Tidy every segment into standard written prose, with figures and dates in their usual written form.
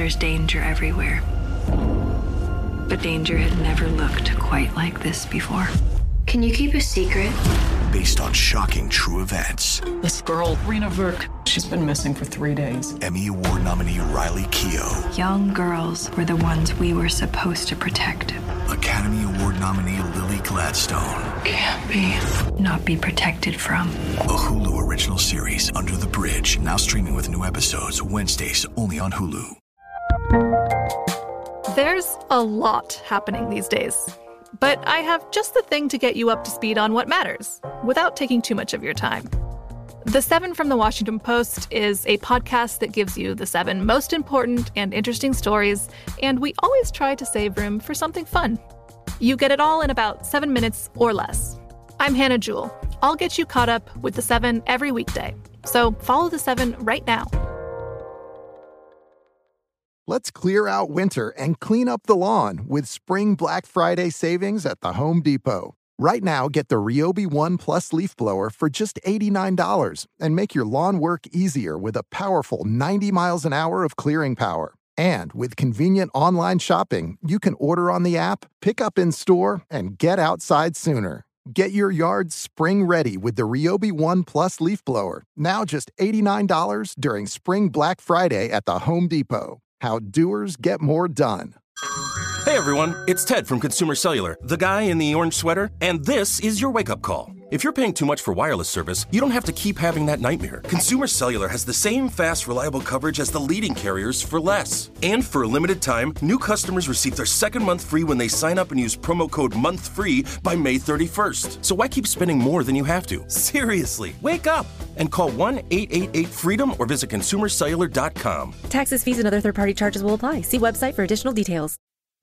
there's danger everywhere. But danger had never looked quite like this before. Can you keep a secret? Based on shocking true events. This girl, Rena Verk, she's been missing for 3 days. Emmy Award nominee Riley Keough. Young girls were the ones we were supposed to protect. Academy Award nominee Lily Gladstone. Can't be. Not be protected from. A Hulu original series, Under the Bridge, now streaming with new episodes Wednesdays only on Hulu. There's a lot happening these days. But I have just the thing to get you up to speed on what matters, without taking too much of your time. The 7 from the Washington Post is a podcast that gives you the 7 most important and interesting stories, and we always try to save room for something fun. You get it all in about 7 minutes or less. I'm Hannah Jewell. I'll get you caught up with the 7 every weekday. So follow the 7 right now. Let's clear out winter and clean up the lawn with Spring Black Friday savings at the Home Depot. Right now, get the Ryobi One Plus leaf blower for just $89 and make your lawn work easier with a powerful 90 miles an hour of clearing power. And with convenient online shopping, you can order on the app, pick up in store, and get outside sooner. Get your yard spring ready with the Ryobi One Plus leaf blower, now just $89 during Spring Black Friday at the Home Depot. How doers get more done. Hey everyone, it's Ted from Consumer Cellular, the guy in the orange sweater, and this is your wake-up call. If you're paying too much for wireless service, you don't have to keep having that nightmare. Consumer Cellular has the same fast, reliable coverage as the leading carriers for less. And for a limited time, new customers receive their second month free when they sign up and use promo code MONTHFREE by May 31st. So why keep spending more than you have to? Seriously, wake up and call 1-888-FREEDOM or visit consumercellular.com. Taxes, fees, and other third-party charges will apply. See website for additional details.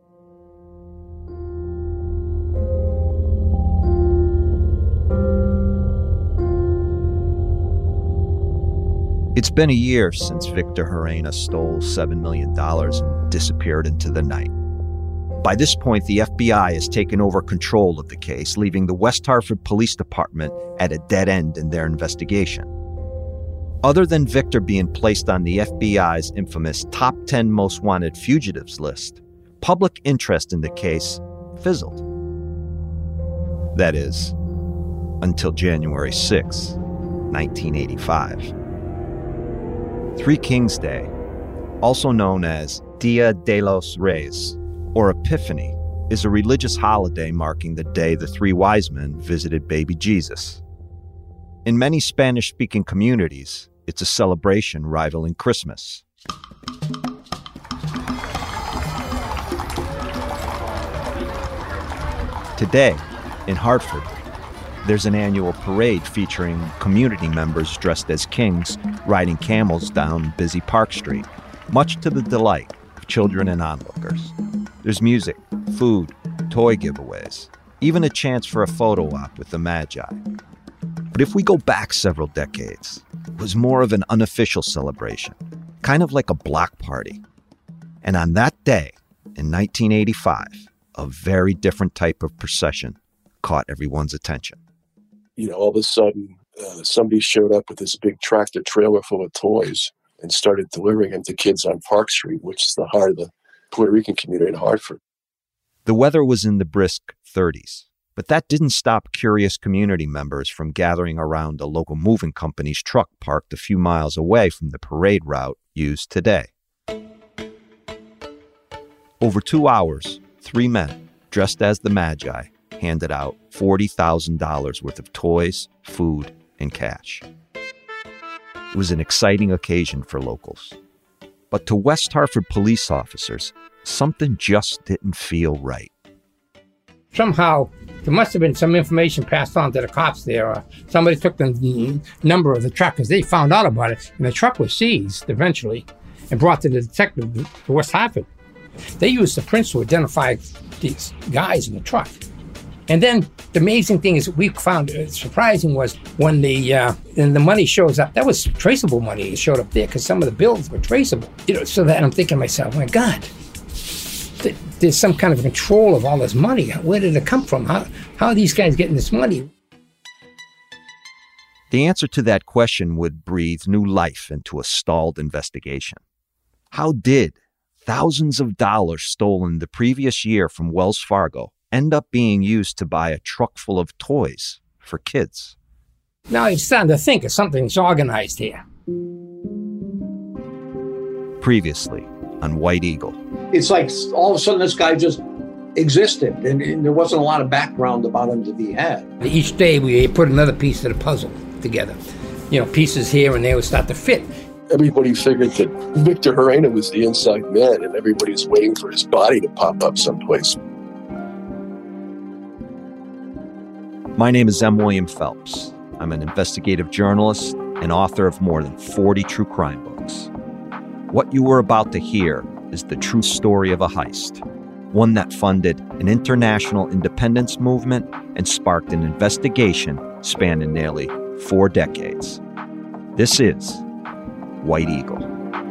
It's been a year since Victor Herrera stole $7 million and disappeared into the night. By this point, the FBI has taken over control of the case, leaving the West Hartford Police Department at a dead end in their investigation. Other than Victor being placed on the FBI's infamous Top 10 Most Wanted Fugitives list, public interest in the case fizzled. That is, until January 6, 1985. Three Kings Day, also known as Dia de los Reyes, or Epiphany, is a religious holiday marking the day the three wise men visited baby Jesus. In many Spanish-speaking communities, it's a celebration rivaling Christmas. Today, in Hartford, there's an annual parade featuring community members dressed as kings riding camels down busy Park Street, much to the delight of children and onlookers. There's music, food, toy giveaways, even a chance for a photo op with the Magi. But if we go back several decades, it was more of an unofficial celebration, kind of like a block party. And on that day, in 1985, a very different type of procession caught everyone's attention. All of a sudden, somebody showed up with this big tractor trailer full of toys and started delivering them to kids on Park Street, which is the heart of the Puerto Rican community in Hartford. The weather was in the brisk 30s, but that didn't stop curious community members from gathering around a local moving company's truck parked a few miles away from the parade route used today. Over 2 hours, 3 men, dressed as the Magi, handed out $40,000 worth of toys, food, and cash. It was an exciting occasion for locals. But to West Hartford police officers, something just didn't feel right. Somehow, there must have been some information passed on to the cops there. Or somebody took the number of the truck because they found out about it. And the truck was seized eventually and brought to the detective to West Hartford. They used the prints to identify these guys in the truck. And then the amazing thing is we found surprising was when the money shows up, that was traceable money that showed up there because some of the bills were traceable. So that I'm thinking to myself, oh my God, there's some kind of control of all this money. Where did it come from? How are these guys getting this money? The answer to that question would breathe new life into a stalled investigation. How did thousands of dollars stolen the previous year from Wells Fargo end up being used to buy a truck full of toys for kids. Now it's starting to think of something's organized here. Previously on White Eagle. It's like all of a sudden this guy just existed, and there wasn't a lot of background about him to be had. Each day we put another piece of the puzzle together. Pieces here and there would start to fit. Everybody figured that Victor Herrera was the inside man, and everybody was waiting for his body to pop up someplace. My name is M. William Phelps. I'm an investigative journalist and author of more than 40 true crime books. What you were about to hear is the true story of a heist, one that funded an international independence movement and sparked an investigation spanning nearly 4 decades. This is White Eagle.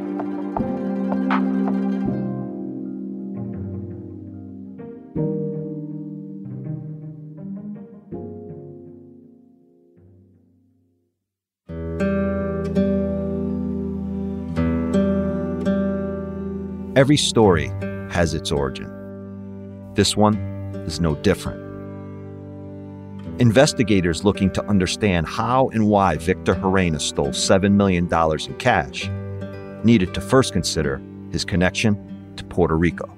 Every story has its origin. This one is no different. Investigators looking to understand how and why Victor Herrera stole $7 million in cash needed to first consider his connection to Puerto Rico.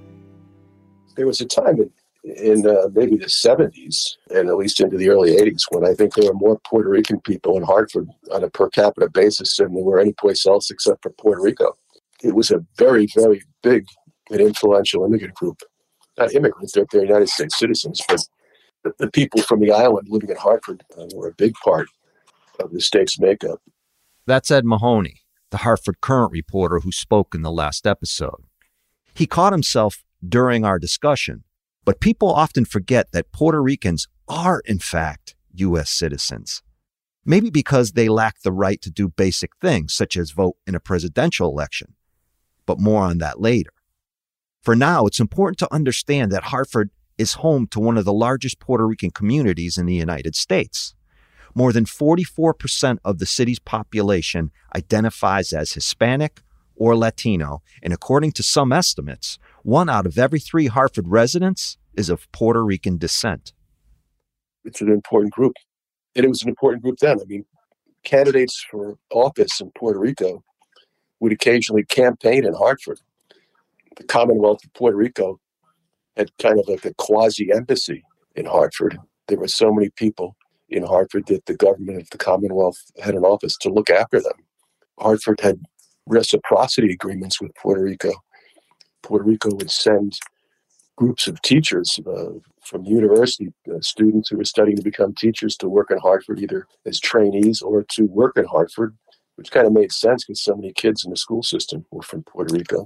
There was a time in maybe the 70s and at least into the early 80s when I think there were more Puerto Rican people in Hartford on a per capita basis than there were anyplace else except for Puerto Rico. It was a very, very big and influential immigrant group. Not immigrants, they're United States citizens, but the people from the island living in Hartford were a big part of the state's makeup. That's Ed Mahoney, the Hartford Courant reporter who spoke in the last episode. He caught himself during our discussion, but people often forget that Puerto Ricans are, in fact, U.S. citizens. Maybe because they lack the right to do basic things, such as vote in a presidential election. But more on that later. For now, it's important to understand that Hartford is home to one of the largest Puerto Rican communities in the United States. More than 44% of the city's population identifies as Hispanic or Latino, and according to some estimates, 1 out of every 3 Hartford residents is of Puerto Rican descent. It's an important group. And it was an important group then. I mean, candidates for office in Puerto Rico would occasionally campaign in Hartford. The Commonwealth of Puerto Rico had kind of like a quasi-embassy in Hartford. There were so many people in Hartford that the government of the Commonwealth had an office to look after them. Hartford had reciprocity agreements with Puerto Rico. Puerto Rico would send groups of teachers from university students who were studying to become teachers to work in Hartford, either as trainees or to work in Hartford, which kind of made sense because so many kids in the school system were from Puerto Rico.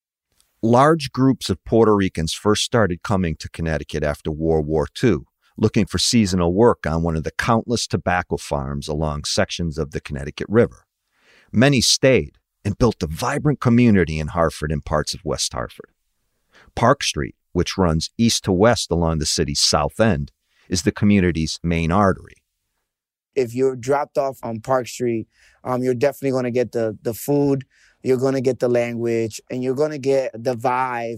Large groups of Puerto Ricans first started coming to Connecticut after World War II, looking for seasonal work on one of the countless tobacco farms along sections of the Connecticut River. Many stayed and built a vibrant community in Hartford and parts of West Hartford. Park Street, which runs east to west along the city's south end, is the community's main artery. If you're dropped off on Park Street, you're definitely going to get the food, you're going to get the language, and you're going to get the vibe.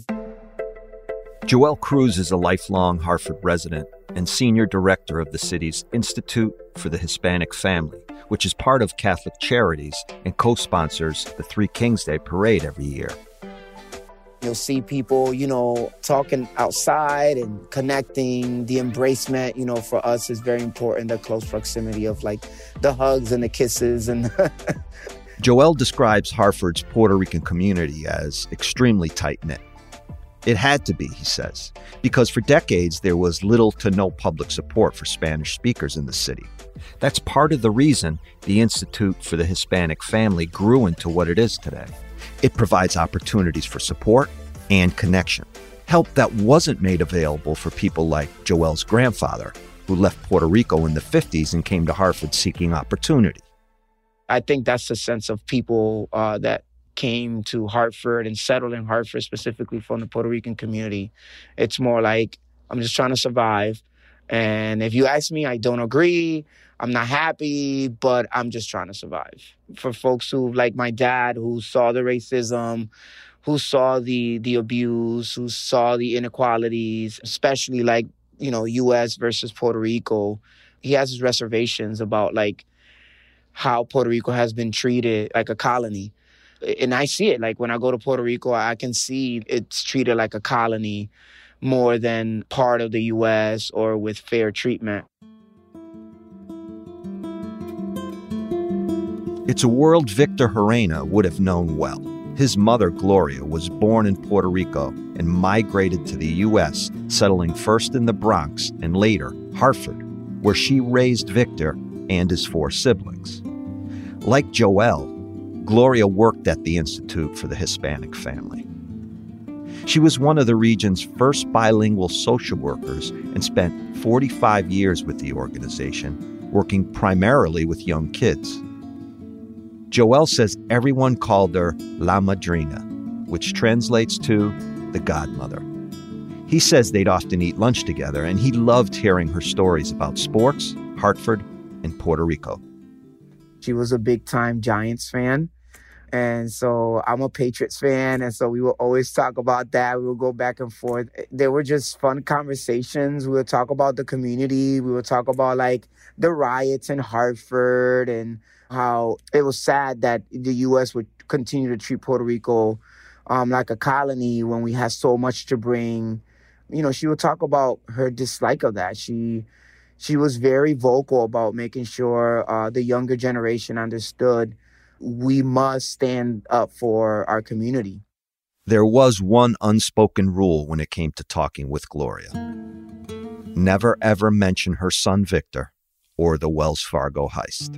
Joelle Cruz is a lifelong Hartford resident and senior director of the city's Institute for the Hispanic Family, which is part of Catholic Charities and co-sponsors the Three Kings Day Parade every year. You'll see people, talking outside and connecting. The embracement, for us is very important, the close proximity of the hugs and the kisses. And Joelle describes Hartford's Puerto Rican community as extremely tight-knit. It had to be, he says, because for decades there was little to no public support for Spanish speakers in the city. That's part of the reason the Institute for the Hispanic Family grew into what it is today. It provides opportunities for support and connection, help that wasn't made available for people like Joelle's grandfather, who left Puerto Rico in the 50s and came to Hartford seeking opportunity. I think that's the sense of people that came to Hartford and settled in Hartford, specifically from the Puerto Rican community. It's more like, I'm just trying to survive. And if you ask me, I don't agree. I'm not happy, but I'm just trying to survive. For folks who, like my dad, who saw the racism, who saw the abuse, who saw the inequalities, especially like, you know, U.S. versus Puerto Rico. He has his reservations about like how Puerto Rico has been treated like a colony. And I see it. Like when I go to Puerto Rico, I can see it's treated like a colony more than part of the U.S. or with fair treatment. It's a world Victor Herrera would have known well. His mother, Gloria, was born in Puerto Rico and migrated to the U.S., settling first in the Bronx and later Hartford, where she raised Victor and his 4 siblings. Like Joel, Gloria worked at the Institute for the Hispanic Family. She was one of the region's first bilingual social workers and spent 45 years with the organization, working primarily with young kids. Joel says everyone called her La Madrina, which translates to the godmother. He says they'd often eat lunch together, and he loved hearing her stories about sports, Hartford, and Puerto Rico. She was a big-time Giants fan, and so I'm a Patriots fan, and so we will always talk about that. We will go back and forth. They were just fun conversations. We would talk about the community. We would talk about, like, the riots in Hartford and how it was sad that the U.S. would continue to treat Puerto Rico like a colony when we had so much to bring. You know, she would talk about her dislike of that. She was very vocal about making sure the younger generation understood we must stand up for our community. There was one unspoken rule when it came to talking with Gloria. Never ever mention her son Victor or the Wells Fargo heist.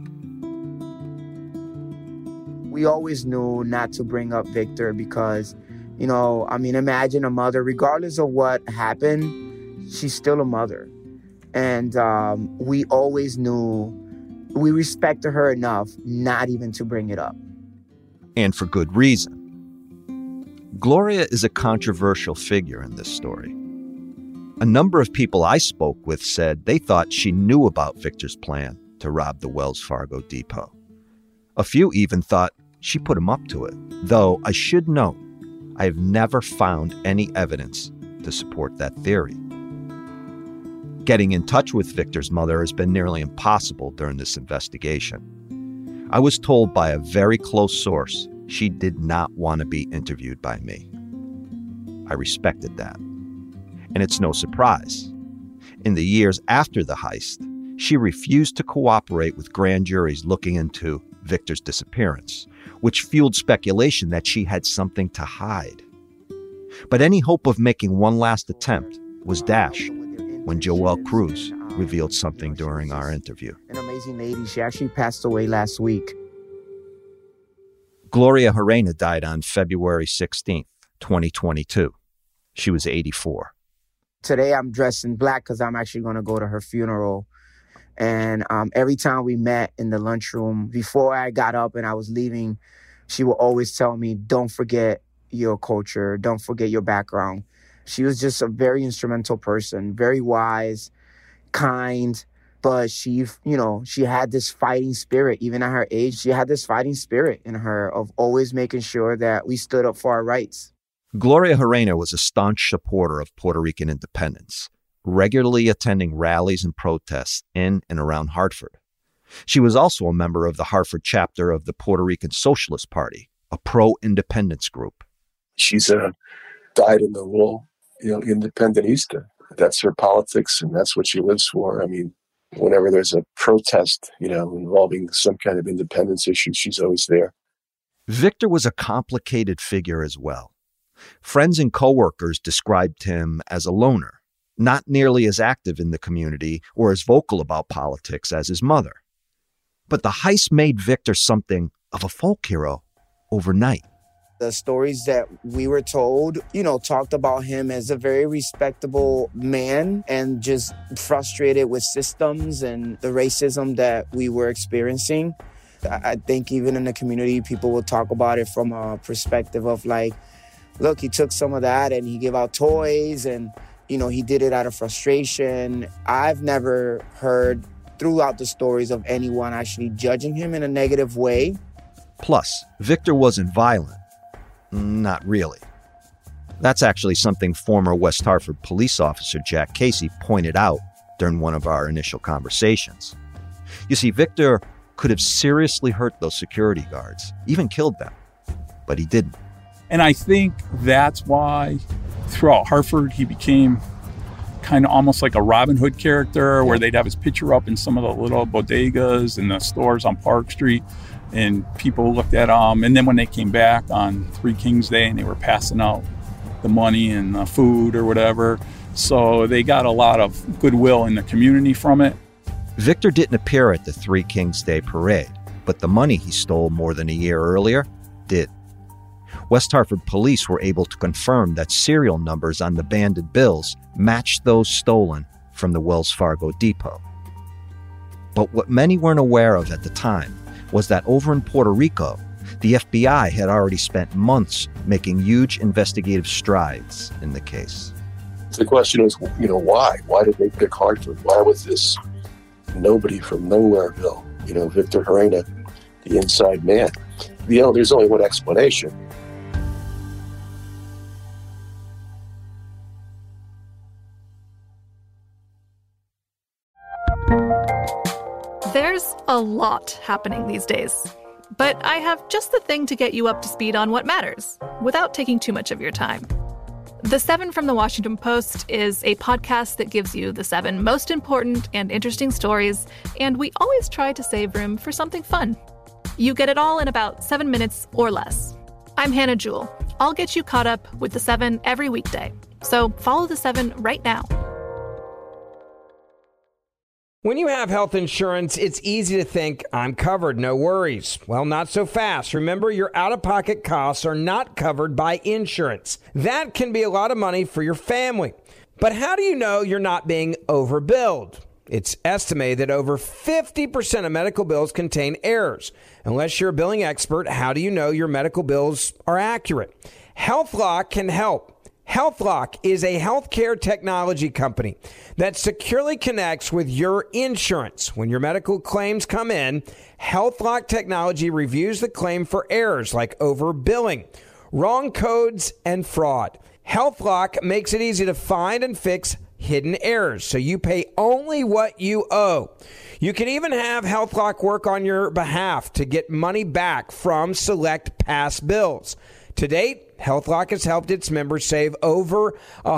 We always knew not to bring up Victor because, you know, I mean, imagine a mother, regardless of what happened, she's still a mother. And we always knew we respected her enough not even to bring it up. And for good reason. Gloria is a controversial figure in this story. A number of people I spoke with said they thought she knew about Victor's plan to rob the Wells Fargo depot. A few even thought she put him up to it, though I should note I have never found any evidence to support that theory. Getting in touch with Victor's mother has been nearly impossible during this investigation. I was told by a very close source she did not want to be interviewed by me. I respected that. And it's no surprise. In the years after the heist, she refused to cooperate with grand juries looking into Victor's disappearance, which fueled speculation that she had something to hide. But any hope of making one last attempt was dashed when Joelle Cruz revealed something during our interview. An amazing lady. She actually passed away last week. Gloria Herrera died on February 16th, 2022. She was 84. Today I'm dressed in black because I'm actually going to go to her funeral. And every time we met in the lunchroom, before I got up and I was leaving, she would always tell me, don't forget your culture, don't forget your background. She was just a very instrumental person, very wise, kind, but she had this fighting spirit. Even at her age, she had this fighting spirit in her of always making sure that we stood up for our rights. Gloria Herrera was a staunch supporter of Puerto Rican independence, regularly attending rallies and protests in and around Hartford. She was also a member of the Hartford chapter of the Puerto Rican Socialist Party, a pro-independence group. She's died in the role, independentista. That's her politics, and that's what she lives for. I mean, whenever there's a protest, involving some kind of independence issue, she's always there. Victor was a complicated figure as well. Friends and coworkers described him as a loner, not nearly as active in the community or as vocal about politics as his mother. But the heist made Victor something of a folk hero overnight. The stories that we were told, talked about him as a very respectable man and just frustrated with systems and the racism that we were experiencing. I think even in the community, people will talk about it from a perspective of like, look, he took some of that and he gave out toys and, he did it out of frustration. I've never heard throughout the stories of anyone actually judging him in a negative way. Plus, Victor wasn't violent. Not really. That's actually something former West Hartford police officer Jack Casey pointed out during one of our initial conversations. You see, Victor could have seriously hurt those security guards, even killed them, but he didn't. And I think that's why throughout Hartford, he became kind of almost like a Robin Hood character, where they'd have his picture up in some of the little bodegas and the stores on Park Street, and people looked at him. And then when they came back on Three Kings Day and they were passing out the money and the food or whatever, so they got a lot of goodwill in the community from it. Victor didn't appear at the Three Kings Day parade, but the money he stole more than a year earlier did. West Hartford police were able to confirm that serial numbers on the banded bills matched those stolen from the Wells Fargo depot. But what many weren't aware of at the time was that over in Puerto Rico, the FBI had already spent months making huge investigative strides in the case. The question is, why? Why did they pick Hartford? Why was this nobody from Nowhereville, Victor Herrera, the inside man? There's only one explanation. There's a lot happening these days, but I have just the thing to get you up to speed on what matters, without taking too much of your time. The 7 from the Washington Post is a podcast that gives you the 7 most important and interesting stories, and we always try to save room for something fun. You get it all in about 7 minutes or less. I'm Hannah Jewell. I'll get you caught up with the 7 every weekday, so follow the 7 right now. When you have health insurance, it's easy to think, I'm covered, no worries. Well, not so fast. Remember, your out-of-pocket costs are not covered by insurance. That can be a lot of money for your family. But how do you know you're not being overbilled? It's estimated that over 50% of medical bills contain errors. Unless you're a billing expert, how do you know your medical bills are accurate? HealthLock can help. HealthLock is a healthcare technology company that securely connects with your insurance. When your medical claims come in, HealthLock technology reviews the claim for errors like overbilling, wrong codes, and fraud. HealthLock makes it easy to find and fix hidden errors, so you pay only what you owe. You can even have HealthLock work on your behalf to get money back from select past bills. To date, HealthLock has helped its members save over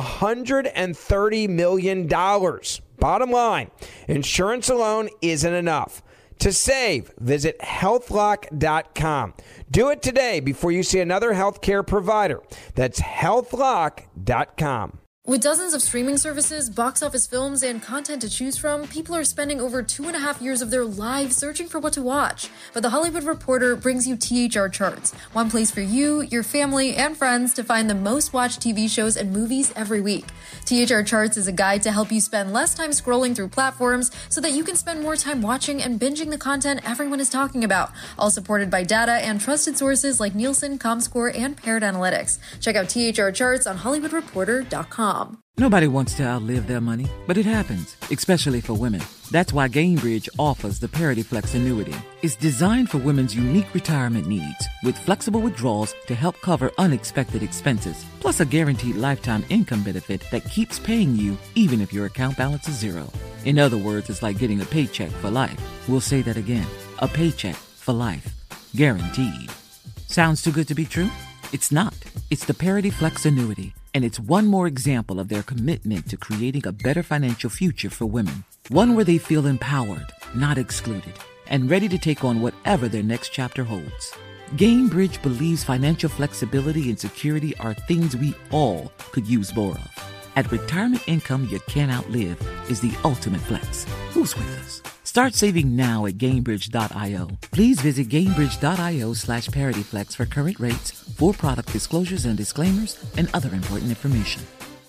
$130 million. Bottom line, insurance alone isn't enough. To save, visit healthlock.com. Do it today before you see another healthcare provider. That's healthlock.com. With dozens of streaming services, box office films, and content to choose from, people are spending over 2.5 years of their lives searching for what to watch. But The Hollywood Reporter brings you THR Charts, one place for you, your family, and friends to find the most watched TV shows and movies every week. THR Charts is a guide to help you spend less time scrolling through platforms so that you can spend more time watching and binging the content everyone is talking about, all supported by data and trusted sources like Nielsen, Comscore, and Paired Analytics. Check out THR Charts on HollywoodReporter.com. Nobody wants to outlive their money, but it happens, especially for women. That's why Gainbridge offers the Parity Flex annuity. It's designed for women's unique retirement needs, with flexible withdrawals to help cover unexpected expenses, plus a guaranteed lifetime income benefit that keeps paying you even if your account balance is zero. In other words, it's like getting a paycheck for life. We'll say that again. A paycheck for life. Guaranteed. Sounds too good to be true? It's not. It's the Parity Flex annuity. And it's one more example of their commitment to creating a better financial future for women. One where they feel empowered, not excluded, and ready to take on whatever their next chapter holds. Gainbridge believes financial flexibility and security are things we all could use more of. At retirement income you can't outlive is the ultimate flex. Who's with us? Start saving now at Gainbridge.io. Please visit Gainbridge.io/ParityFlex for current rates, for product disclosures and disclaimers, and other important information.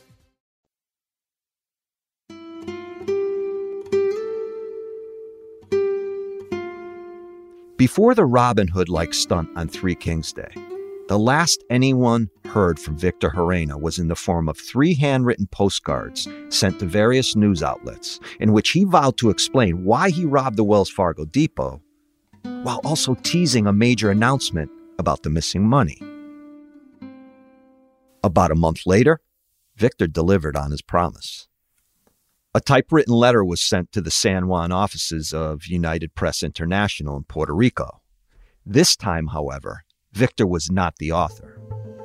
Before the Robin Hood-like stunt on Three Kings Day, the last anyone heard from Victor Herrera was in the form of 3 handwritten postcards sent to various news outlets in which he vowed to explain why he robbed the Wells Fargo depot, while also teasing a major announcement about the missing money. About a month later, Victor delivered on his promise. A typewritten letter was sent to the San Juan offices of United Press International in Puerto Rico. This time, however, Victor was not the author.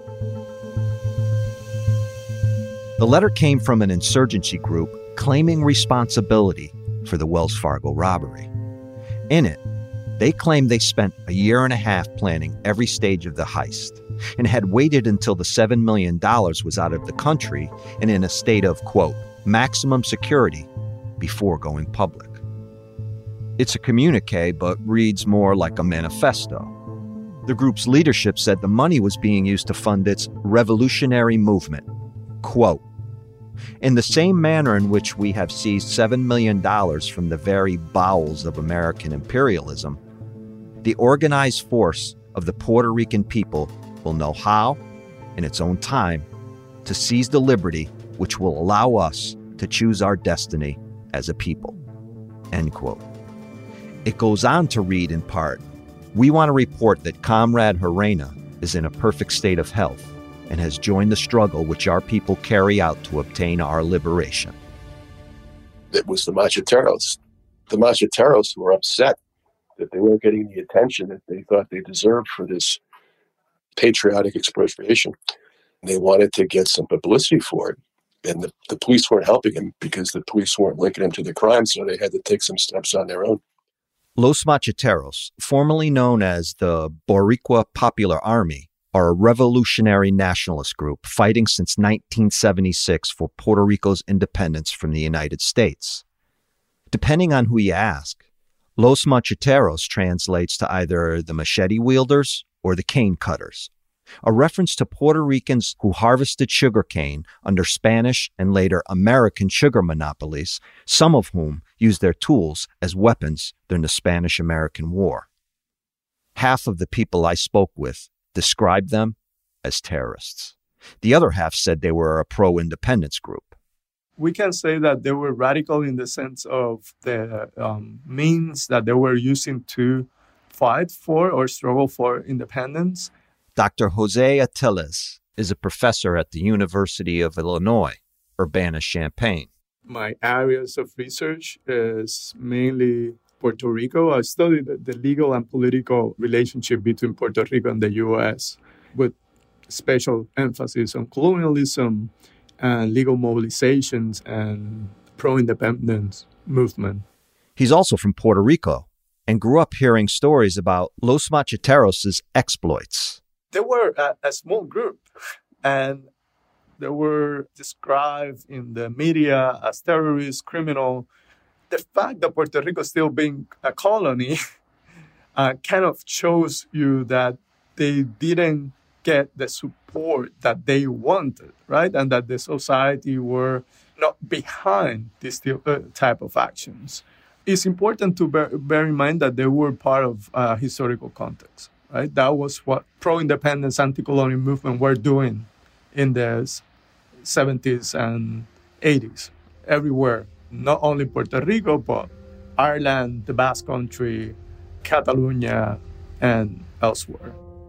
The letter came from an insurgency group claiming responsibility for the Wells Fargo robbery. In it, they claimed they spent a year and a half planning every stage of the heist and had waited until the $7 million was out of the country and in a state of, quote, maximum security before going public. It's a communique, but reads more like a manifesto. The group's leadership said the money was being used to fund its revolutionary movement. Quote, in the same manner in which we have seized $7 million from the very bowels of American imperialism, the organized force of the Puerto Rican people will know how, in its own time, to seize the liberty which will allow us to choose our destiny as a people. End quote. It goes on to read in part, we want to report that Comrade Herrera is in a perfect state of health and has joined the struggle which our people carry out to obtain our liberation. It was the Macheteros. The Macheteros were upset that they weren't getting the attention that they thought they deserved for this patriotic expropriation. They wanted to get some publicity for it. And the police weren't helping him because the police weren't linking him to the crime, so they had to take some steps on their own. Los Macheteros, formerly known as the Boricua Popular Army, are a revolutionary nationalist group fighting since 1976 for Puerto Rico's independence from the United States. Depending on who you ask, Los Macheteros translates to either the machete wielders or the cane cutters, a reference to Puerto Ricans who harvested sugarcane under Spanish and later American sugar monopolies, some of whom used their tools as weapons during the Spanish-American War. Half of the people I spoke with described them as terrorists. The other half said they were a pro-independence group. We can say that they were radical in the sense of the means that they were using to fight for or struggle for independence. Dr. Jose Atiles is a professor at the University of Illinois, Urbana-Champaign. My areas of research is mainly Puerto Rico. I studied the legal and political relationship between Puerto Rico and the U.S. with special emphasis on colonialism and legal mobilizations and pro-independence movement. He's also from Puerto Rico and grew up hearing stories about Los Macheteros' exploits. They were a small group, and they were described in the media as terrorists, criminal. The fact that Puerto Rico still being a colony kind of shows you that they didn't get the support that they wanted, right? And that the society were not behind this type of actions. It's important to bear in mind that they were part of historical context, right? That was what pro-independence, anti-colonial movement were doing in the 70s and 80s, everywhere. Not only Puerto Rico, but Ireland, the Basque Country, Catalonia, and elsewhere.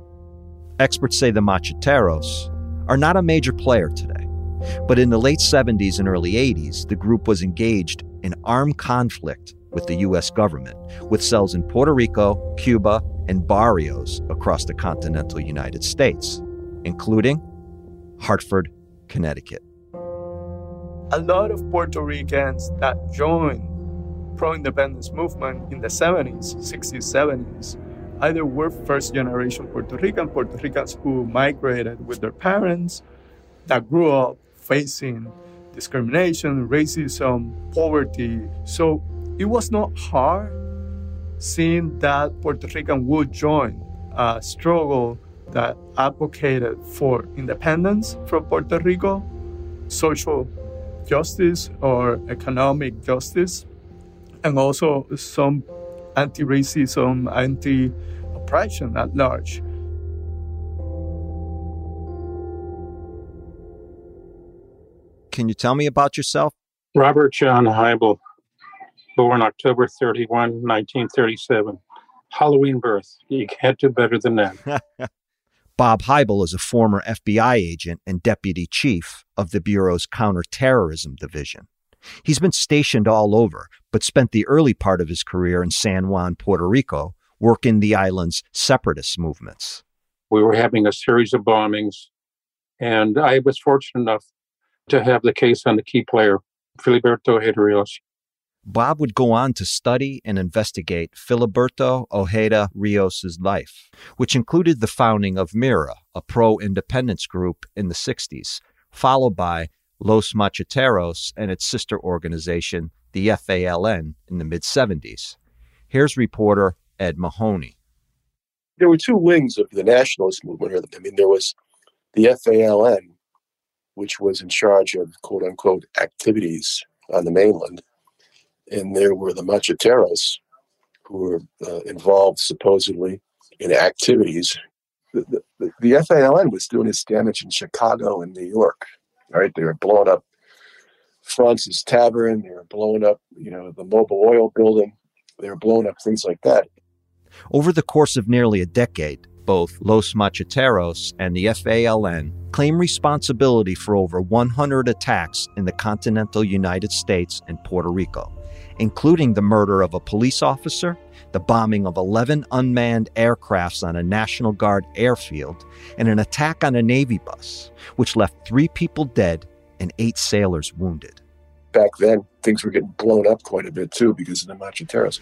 Experts say the Macheteros are not a major player today, but in the late 70s and early 80s, the group was engaged in armed conflict with the U.S. government, with cells in Puerto Rico, Cuba, and barrios across the continental United States, including Hartford, Connecticut. A lot of Puerto Ricans that joined pro-independence movement in the 70s, 60s, 70s, either were first-generation Puerto Ricans who migrated with their parents, that grew up facing discrimination, racism, poverty. So it was not hard seeing that Puerto Rican would join a struggle that advocated for independence from Puerto Rico, social justice or economic justice, and also some anti-racism, anti-oppression at large. Can you tell me about yourself? Robert John Heibel, born October 31, 1937. Halloween birth. You can't do better than that. Bob Heibel is a former FBI agent and deputy chief of the Bureau's Counterterrorism Division. He's been stationed all over, but spent the early part of his career in San Juan, Puerto Rico, working the island's separatist movements. We were having a series of bombings, and I was fortunate enough to have the case on the key player, Filiberto Ojeda Rios. Bob would go on to study and investigate Filiberto Ojeda Rios' life, which included the founding of MIRA, a pro-independence group in the 60s, followed by Los Macheteros and its sister organization, the FALN, in the mid-70s. Here's reporter Ed Mahoney. There were two wings of the nationalist movement. I mean, there was the FALN, which was in charge of quote-unquote activities on the mainland. And there were the Macheteros, who were involved supposedly in activities. The FALN was doing its damage in Chicago and New York. Right? They were blowing up Francis Tavern. They were blowing up, the Mobil Oil building. They were blowing up things like that. Over the course of nearly a decade, both Los Macheteros and the FALN claim responsibility for over 100 attacks in the continental United States and Puerto Rico, including the murder of a police officer, the bombing of 11 unmanned aircrafts on a National Guard airfield, and an attack on a Navy bus, which left 3 people dead and 8 sailors wounded. Back then, things were getting blown up quite a bit, too, because of the Macheteros.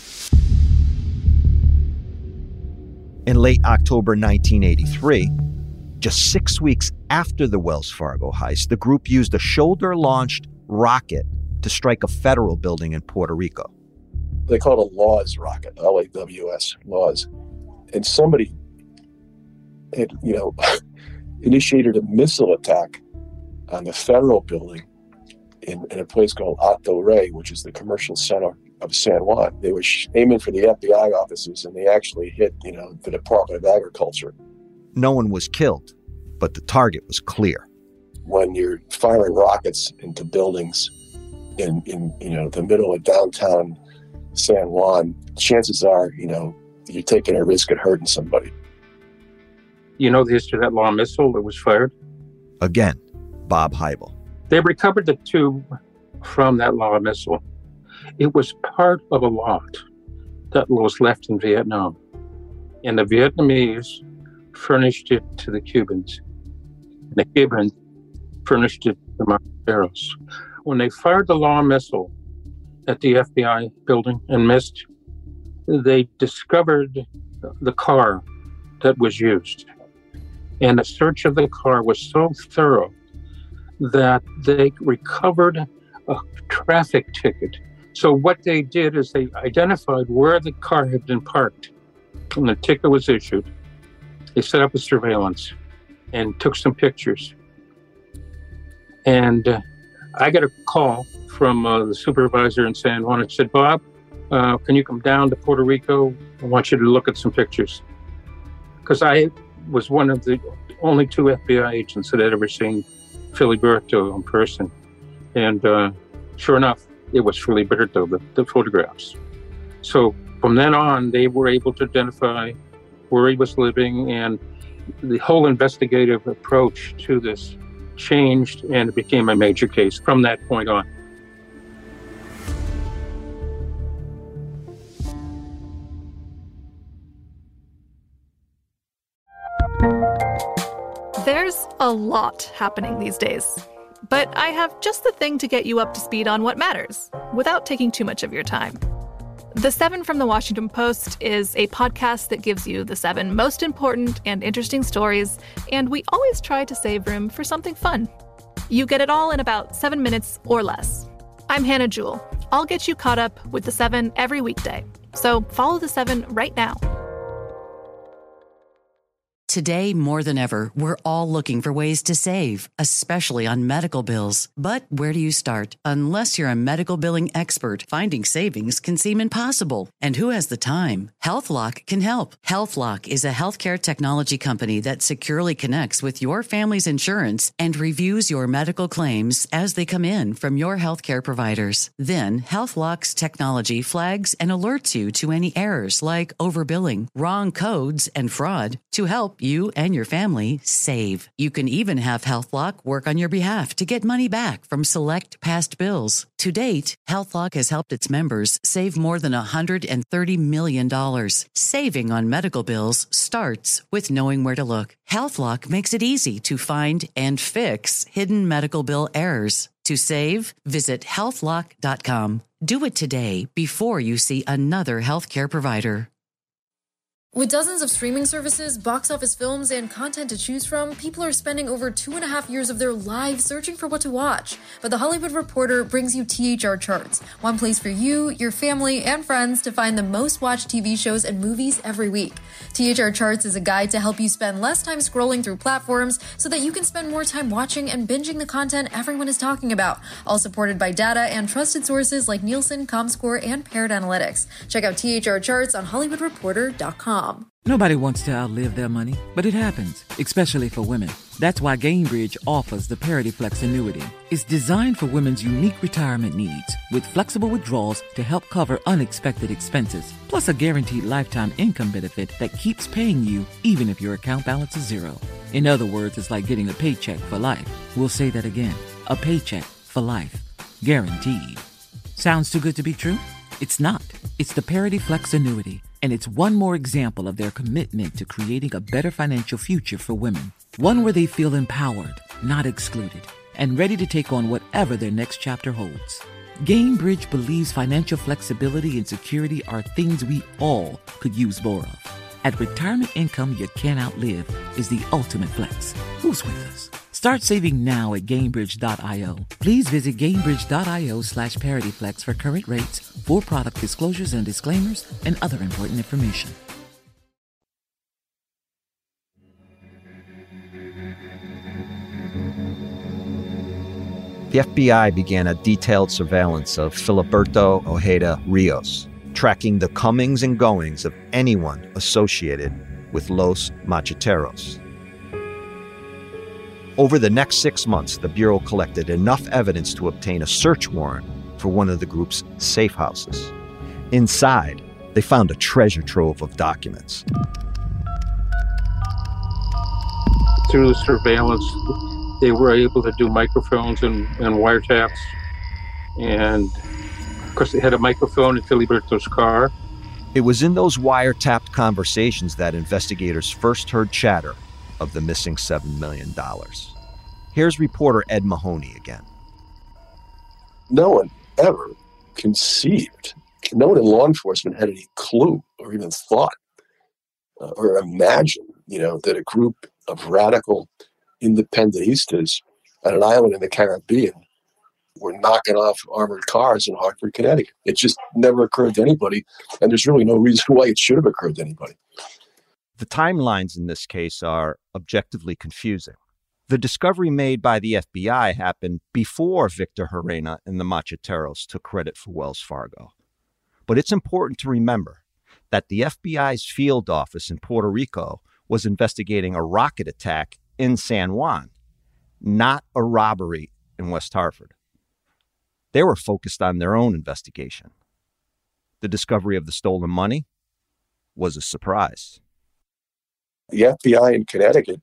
In late October 1983, just 6 weeks after the Wells Fargo heist, the group used a shoulder-launched rocket to strike a federal building in Puerto Rico. They call it a LAWS rocket, LAWS, LAWS. And somebody had, initiated a missile attack on the federal building in a place called Hato Rey, which is the commercial center of San Juan. They were aiming for the FBI offices, and they actually hit, the Department of Agriculture. No one was killed, but the target was clear. When you're firing rockets into buildings in the middle of downtown San Juan, chances are, you're taking a risk at hurting somebody. You know the history of that law missile that was fired? Again, Bob Heibel. They recovered the tube from that law missile. It was part of a lot that was left in Vietnam. And the Vietnamese furnished it to the Cubans. And the Cubans furnished it to the Macheteros. When they fired the law missile at the FBI building and missed, they discovered the car that was used. And the search of the car was so thorough that they recovered a traffic ticket. So what they did is they identified where the car had been parked. When the ticket was issued, they set up a surveillance and took some pictures. And I got a call from the supervisor in San Juan and said, Bob, can you come down to Puerto Rico? I want you to look at some pictures. Because I was one of the only 2 FBI agents that had ever seen Filiberto in person. And sure enough, it was Filiberto, the photographs. So from then on, they were able to identify where he was living, and the whole investigative approach to this changed, and it became a major case from that point on. There's a lot happening these days, but I have just the thing to get you up to speed on what matters without taking too much of your time. The 7 from the Washington Post is a podcast that gives you the 7 most important and interesting stories, and we always try to save room for something fun. You get it all in about 7 minutes or less. I'm Hannah Jewell. I'll get you caught up with the 7 every weekday. So follow the 7 right now. Today, more than ever, we're all looking for ways to save, especially on medical bills. But where do you start? Unless you're a medical billing expert, finding savings can seem impossible. And who has the time? HealthLock can help. HealthLock is a healthcare technology company that securely connects with your family's insurance and reviews your medical claims as they come in from your healthcare providers. Then, HealthLock's technology flags and alerts you to any errors like overbilling, wrong codes, and fraud to help you and your family save. You can even have HealthLock work on your behalf to get money back from select past bills. To date, HealthLock has helped its members save more than $130 million. Saving on medical bills starts with knowing where to look. HealthLock makes it easy to find and fix hidden medical bill errors. To save, visit healthlock.com. Do it today before you see another healthcare provider. With dozens of streaming services, box office films, and content to choose from, people are spending over 2.5 years of their lives searching for what to watch. But The Hollywood Reporter brings you THR Charts, one place for you, your family, and friends to find the most watched TV shows and movies every week. THR Charts is a guide to help you spend less time scrolling through platforms so that you can spend more time watching and binging the content everyone is talking about, all supported by data and trusted sources like Nielsen, ComScore, and Paired Analytics. Check out THR Charts on HollywoodReporter.com. Nobody wants to outlive their money, but it happens, especially for women. That's why Gainbridge offers the Parity Flex annuity. It's designed for women's unique retirement needs, with flexible withdrawals to help cover unexpected expenses, plus a guaranteed lifetime income benefit that keeps paying you even if your account balance is zero. In other words, it's like getting a paycheck for life. We'll say that again. A paycheck for life. Guaranteed. Sounds too good to be true? It's not. It's the Parity Flex annuity. And it's one more example of their commitment to creating a better financial future for women. One where they feel empowered, not excluded, and ready to take on whatever their next chapter holds. Gainbridge believes financial flexibility and security are things we all could use more of. At retirement income you can't outlive is the ultimate flex. Who's with us? Start saving now at Gainbridge.io. Please visit Gainbridge.io/ParityFlex for current rates, for product disclosures and disclaimers, and other important information. The FBI began a detailed surveillance of Filiberto Ojeda Rios, tracking the comings and goings of anyone associated with Los Macheteros. Over the next 6 months, the Bureau collected enough evidence to obtain a search warrant for one of the group's safe houses. Inside, they found a treasure trove of documents. Through the surveillance, they were able to do microphones and wiretaps. And, of course, they had a microphone in Filiberto's car. It was in those wiretapped conversations that investigators first heard chatter of the missing $7 million. Here's reporter Ed Mahoney again. No one ever conceived, no one in law enforcement had any clue or even thought or imagined, that a group of radical independentistas on an island in the Caribbean were knocking off armored cars in Hartford, Connecticut. It just never occurred to anybody, and there's really no reason why it should have occurred to anybody. The timelines in this case are objectively confusing. The discovery made by the FBI happened before Victor Herrera and the Macheteros took credit for Wells Fargo. But it's important to remember that the FBI's field office in Puerto Rico was investigating a rocket attack in San Juan, not a robbery in West Hartford. They were focused on their own investigation. The discovery of the stolen money was a surprise. The FBI in Connecticut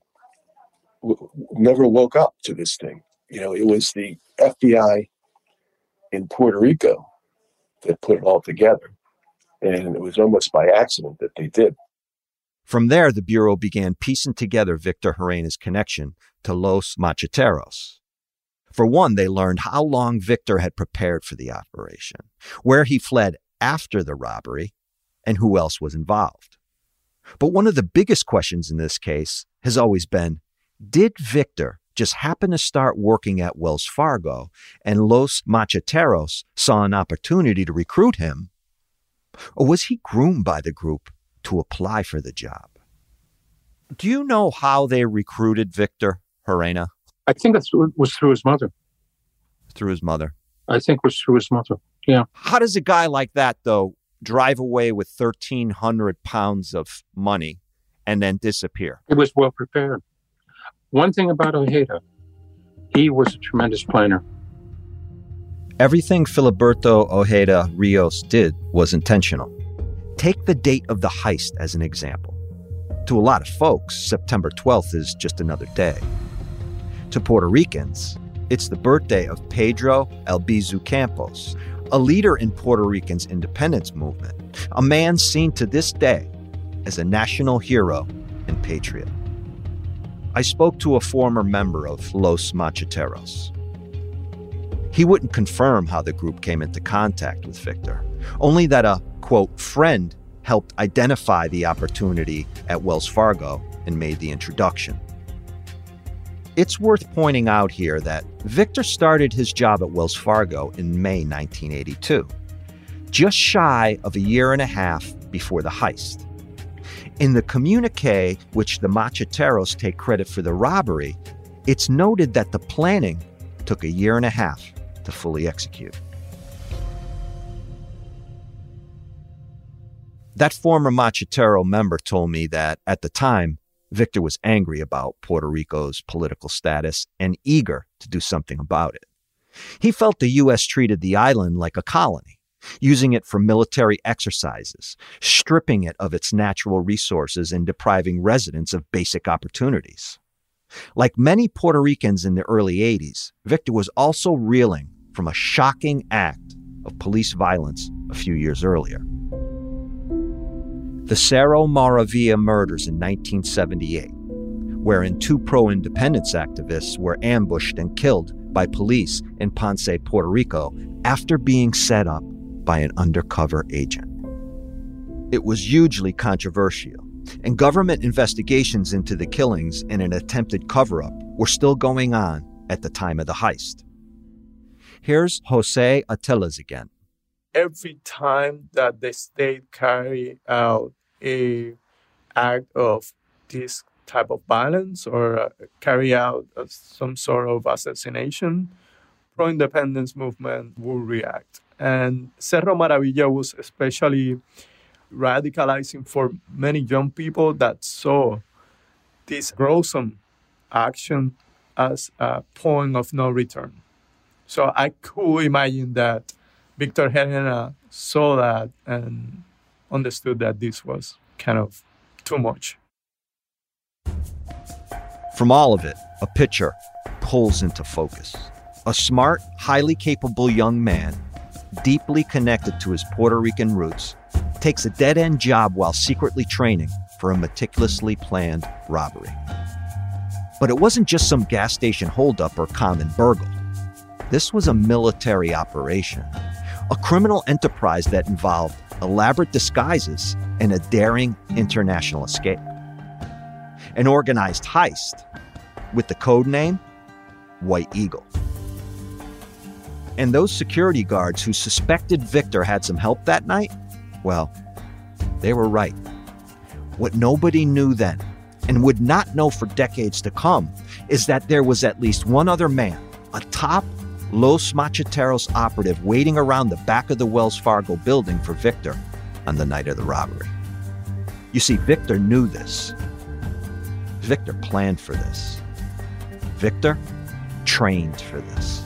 never woke up to this thing. It was the FBI in Puerto Rico that put it all together. And it was almost by accident that they did. From there, the Bureau began piecing together Victor Herrera's connection to Los Macheteros. For one, they learned how long Victor had prepared for the operation, where he fled after the robbery, and who else was involved. But one of the biggest questions in this case has always been, did Victor just happen to start working at Wells Fargo and Los Macheteros saw an opportunity to recruit him? Or was he groomed by the group to apply for the job? Do you know how they recruited Victor Herrera? I think it was through his mother. Through his mother? I think it was through his mother, yeah. How does a guy like that, though, drive away with 1,300 pounds of money and then disappear? He was well prepared. One thing about Ojeda, he was a tremendous planner. Everything Filiberto Ojeda Rios did was intentional. Take the date of the heist as an example. To a lot of folks, September 12th is just another day. To Puerto Ricans, it's the birthday of Pedro Albizu Campos, a leader in Puerto Rican's independence movement, a man seen to this day as a national hero and patriot. I spoke to a former member of Los Macheteros. He wouldn't confirm how the group came into contact with Victor, only that a, quote, friend helped identify the opportunity at Wells Fargo and made the introduction. It's worth pointing out here that Victor started his job at Wells Fargo in May 1982, just shy of a year and a half before the heist. In the communique, which the Macheteros take credit for the robbery, it's noted that the planning took a year and a half to fully execute. That former Machetero member told me that, at the time, Victor was angry about Puerto Rico's political status and eager to do something about it. He felt the U.S. treated the island like a colony, using it for military exercises, stripping it of its natural resources and depriving residents of basic opportunities. Like many Puerto Ricans in the early 80s, Victor was also reeling from a shocking act of police violence a few years earlier. The Cerro Maravilla murders in 1978, wherein 2 pro-independence activists were ambushed and killed by police in Ponce, Puerto Rico, after being set up by an undercover agent. It was hugely controversial, and government investigations into the killings and an attempted cover-up were still going on at the time of the heist. Here's Jose Atelas again. Every time that the state carry out a act of this type of violence or carry out some sort of assassination, pro-independence movement will react. And Cerro Maravilla was especially radicalizing for many young people that saw this gruesome action as a point of no return. So I could imagine that Victor Herrera saw that and understood that this was kind of too much. From all of it, a picture pulls into focus. A smart, highly capable young man, deeply connected to his Puerto Rican roots, takes a dead-end job while secretly training for a meticulously planned robbery. But it wasn't just some gas station holdup or common burgle. This was a military operation, a criminal enterprise that involved elaborate disguises and a daring international escape. An organized heist with the code name White Eagle. And those security guards who suspected Victor had some help that night, well, they were right. What nobody knew then, and would not know for decades to come, is that there was at least one other man, a top Los Macheteros operative waiting around the back of the Wells Fargo building for Victor on the night of the robbery. You see, Victor knew this. Victor planned for this. Victor trained for this.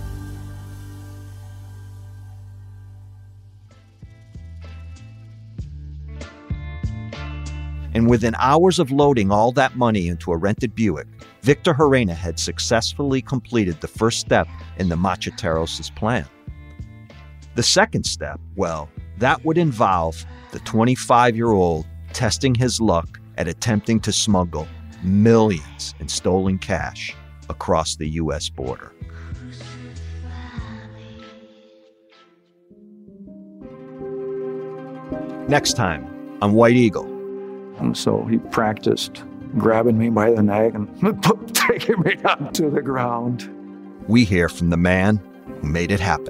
And within hours of loading all that money into a rented Buick, Victor Herrera had successfully completed the first step in the Macheteros' plan. The second step, well, that would involve the 25-year-old testing his luck at attempting to smuggle millions in stolen cash across the U.S. border. Next time on White Eagle. And so he practiced grabbing me by the neck and taking me down to the ground. We hear from the man who made it happen.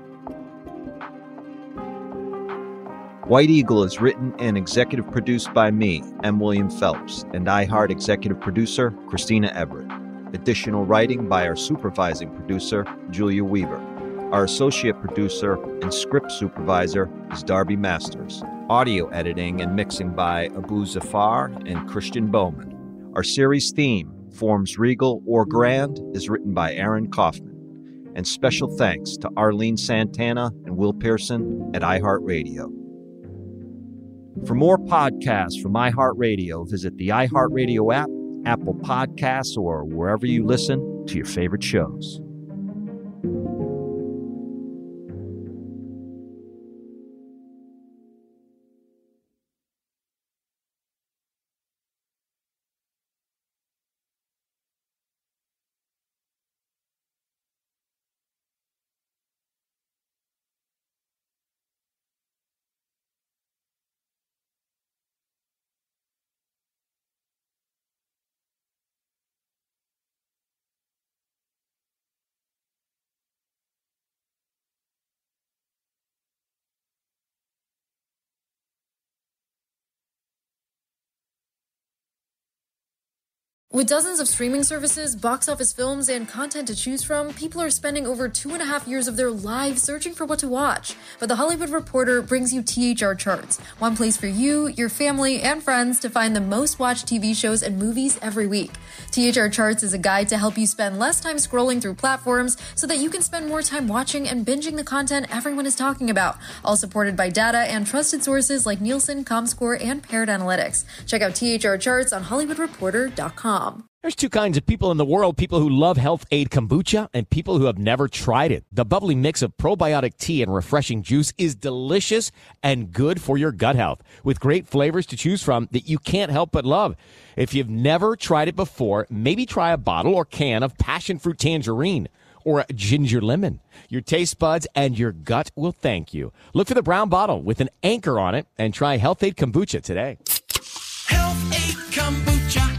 White Eagle is written and executive produced by me, M. William Phelps, and iHeart executive producer, Christina Everett. Additional writing by our supervising producer, Julia Weaver. Our associate producer and script supervisor is Darby Masters. Audio editing and mixing by Abu Zafar and Christian Bowman. Our series theme, Forms Regal or Grand, is written by Aaron Kaufman. And special thanks to Arlene Santana and Will Pearson at iHeartRadio. For more podcasts from iHeartRadio, visit the iHeartRadio app, Apple Podcasts, or wherever you listen to your favorite shows. With dozens of streaming services, box office films, and content to choose from, people are spending over 2.5 years of their lives searching for what to watch. But The Hollywood Reporter brings you THR Charts, one place for you, your family, and friends to find the most watched TV shows and movies every week. THR Charts is a guide to help you spend less time scrolling through platforms so that you can spend more time watching and binging the content everyone is talking about, all supported by data and trusted sources like Nielsen, Comscore, and Parrot Analytics. Check out THR Charts on HollywoodReporter.com. There's two kinds of people in the world, people who love Health Aid Kombucha and people who have never tried it. The bubbly mix of probiotic tea and refreshing juice is delicious and good for your gut health, with great flavors to choose from that you can't help but love. If you've never tried it before, maybe try a bottle or can of passion fruit tangerine or a ginger lemon. Your taste buds and your gut will thank you. Look for the brown bottle with an anchor on it and try Health Aid Kombucha today. Health Aid Kombucha.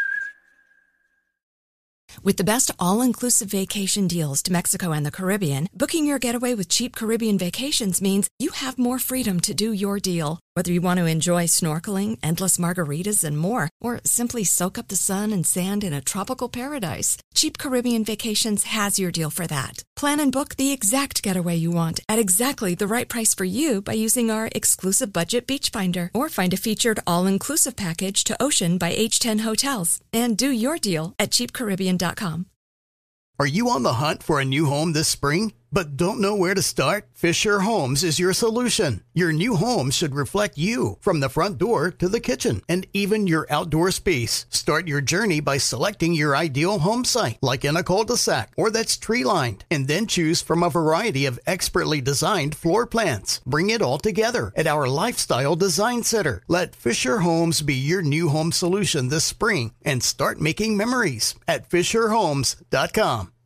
With the best all-inclusive vacation deals to Mexico and the Caribbean, booking your getaway with Cheap Caribbean Vacations means you have more freedom to do your deal. Whether you want to enjoy snorkeling, endless margaritas, and more, or simply soak up the sun and sand in a tropical paradise, Cheap Caribbean Vacations has your deal for that. Plan and book the exact getaway you want at exactly the right price for you by using our exclusive budget beach finder, or find a featured all-inclusive package to Ocean by H10 Hotels and do your deal at cheapcaribbean.com. Are you on the hunt for a new home this spring, but don't know where to start? Fisher Homes is your solution. Your new home should reflect you, from the front door to the kitchen, and even your outdoor space. Start your journey by selecting your ideal home site, like in a cul-de-sac or that's tree-lined, and then choose from a variety of expertly designed floor plans. Bring it all together at our Lifestyle Design Center. Let Fisher Homes be your new home solution this spring and start making memories at FisherHomes.com.